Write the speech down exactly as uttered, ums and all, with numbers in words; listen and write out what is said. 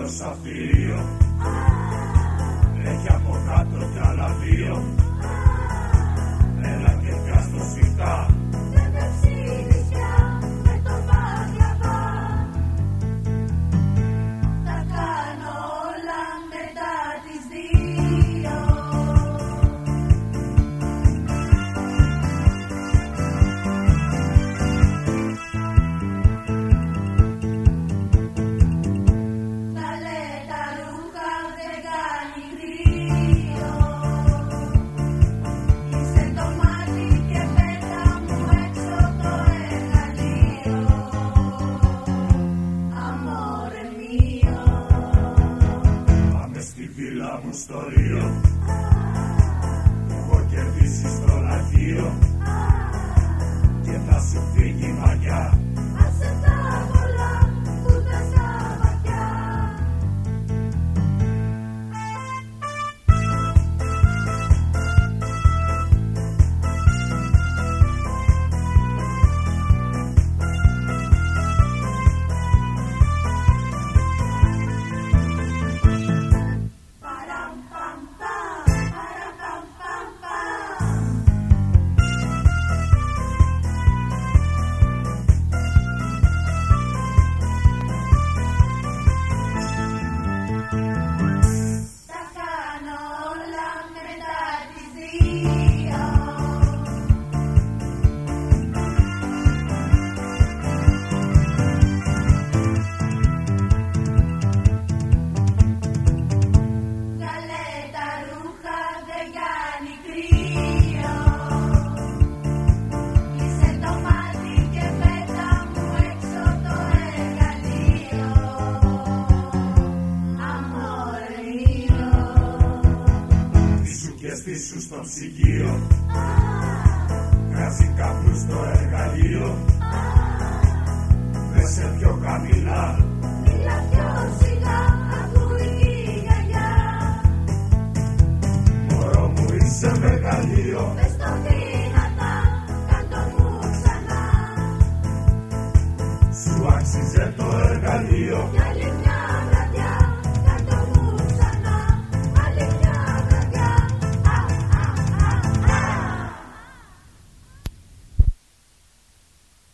το σαφύριο, έχει από κάτω κι άλλα δύο. Έλα και πιάσ' το σφιχτά και με ψήνισια με το βαγιαβά. Τα κάνω όλα μετά τις δύο. Καλέ τα ρούχα δεν κάνει κρύο. Κλείσε το μάτι και πέτα μου έξω το εργαλείο. Αμόρε μio. Πάμε στη βίλα μου στο Ρίο, έχω κερδίσει στο λαχείο και θα σου φύγει η μαγιά. Άσε τα πολλά που τα στα βαθιά. Παραμ παμ παμ, παραμ παμ παμ παμ. Τα κάνω όλα μετά τις δύο. Καλέ τα ρούχα δεν κάνει κρύο. Κλείσε το μάτι και πέτα μου έξω το εργαλείο. Αμόρε mio. Στήσου και στήσου στο ψυγείο, κράζει κάπου στο εργαλείο. Δέσε πιο χαμηλά, Μίλα πιο σιγά, ακούει η γιαγιά. μωρό μου είσαι μεγαλείο. Πες το δυνατά, κάν' το μου ξανά. Σου άξιζε το